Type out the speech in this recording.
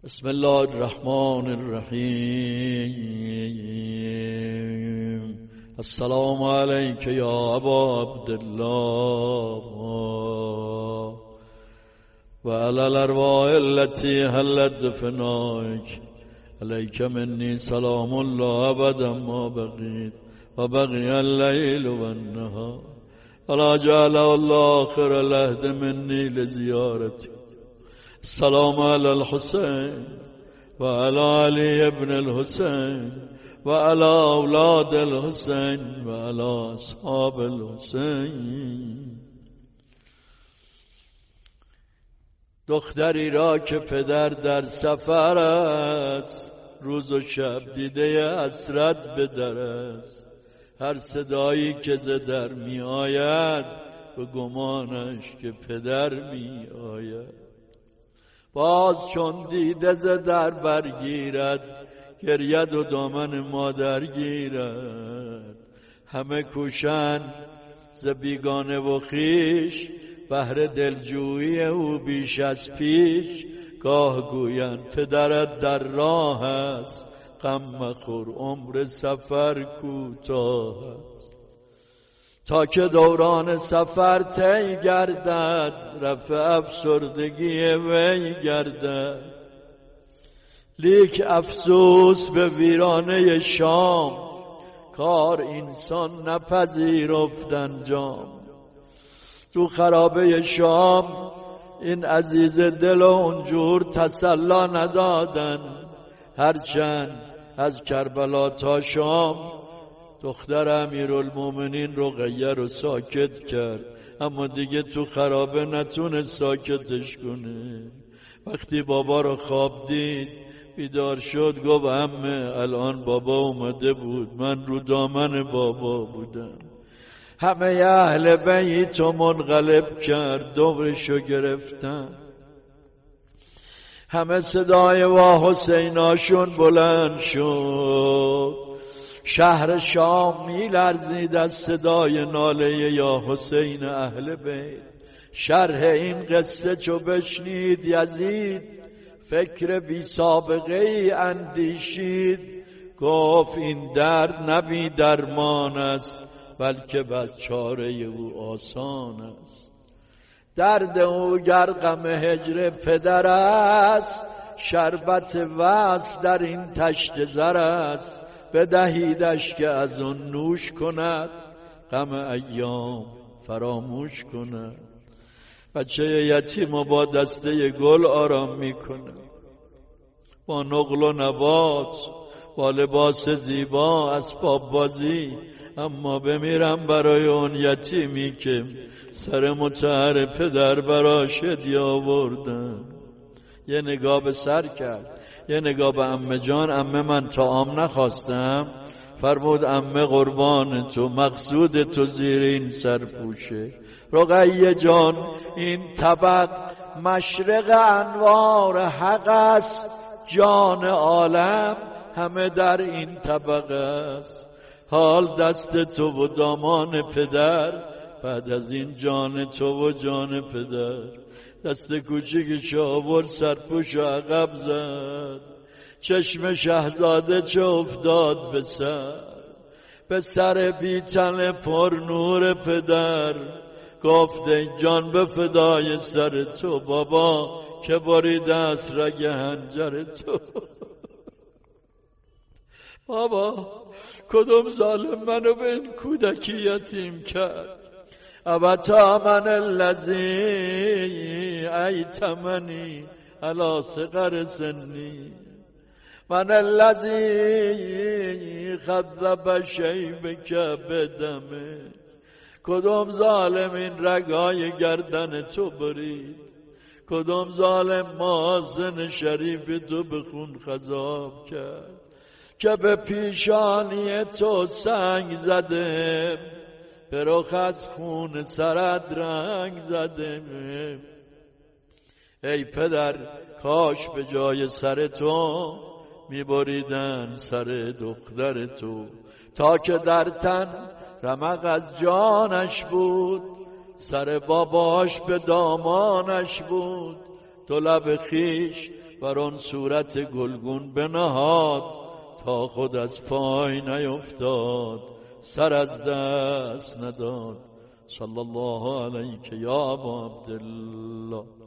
بسم الله الرحمن الرحیم. السلام علیک یا ابا عبدالله و علی الارواح التي حلت بفنائک. علیک منی سلام الله ابدا ما بقیت و بقی اللیل و النهار ولا جعل الله آخر العهد منی لزیارتی. السلام على الحسين وعلى علي ابن الحسين وعلى أولاد الحسين وعلى أصحاب الحسين. دختری را که پدر در سفر است، روز و شب دیده حسرت به در است. هر صدایی که ز در می آید به گمانش که پدر می آید. باز چون دیده ز در برگیرد، گرید و دامن مادر گیرد. همه کوشند ز بیگانه و خویش، بهر دلجویی او بیش از پیش. گاه گویند پدرت در راه است، غم مخور عمر سفر کوتاه است. تا که دوران سفر طی گردد، رفع افسردگی وی گردد. لیک افسوس به ویرانه شام، کار انسان نپذیرفت انجام. تو خرابه شام این عزیز دل و اونجور تسلا ندادن. هرچند از کربلا تا شام دختر امیرالمومنین رقیه رو ساکت کرد، اما دیگه تو خرابه نتونه ساکتش کنه. وقتی بابا رو خواب دید بیدار شد، گفت عمه الان بابا اومده بود، من رو دامن بابا بودم. همه اهل بیت رو منقلب کرد، دورشو گرفتن. همه صدای وا حسیناشون بلند شد. شهر شام می لرزید از صدای ناله یا حسین اهل بیت. شرح این قصه چو بشنید یزید، فکر بی سابقه ای اندیشید. گفت این درد نه بی درمان است، بلکه بس چاره او آسان است. درد او گر غم هجر پدر است، شربت وصل در این تشت زر است. بدهیدش که از اون نوش کند، غم ایام فراموش کند. بچه یتیم با دسته گل آرام میکنه، با نقل و نبات، با لباس زیبا، اسباب بازی. اما بمیرم برای اون یتیمی که سر متحر پدر براش هدیه آوردن. یه نگاه به سر کرد، یه نگاه به عمه جان. عمه من طعام نخواستم. فرمود عمه قربان تو، مقصود تو زیر این سرپوشه. رقیه جان این طبق مشرق انوار حق است. جان عالم همه در این طبق است. حال دست تو و دامان پدر، بعد از این جان تو و جان پدر. دست کوچیکش آورد سرپوش و عقب زد. چشم شهزاده چه افتاد به سر بیتن پر نور پدر. گفت ای جان به فدای سر تو، بابا که بریده است رگ حنجر تو. بابا کدوم ظالم منو به این کودکی یتیم کرد؟ ابتا من الذی ایتمنی علی صغر سنی، من الذی خذب شیبک بدمه. کدوم ظالم این رگای گردن تو برید؟ کدوم ظالم محاسن شریف تو به خون خضاب کرد؟ که به پیشانی تو سنگ زده، به رخ از خون سرت رنگ زده. ای پدر کاش به جای سر تو میبریدن سر دختر تو، تا که در تن رمق از جانش بود. سر باباش به دامانش بود، دو لب خیش بر آن صورت گلگون بنهاد تا خود از پای نیفتاد، سر از دست نداد. صلی الله علیک یا ابا عبدالله.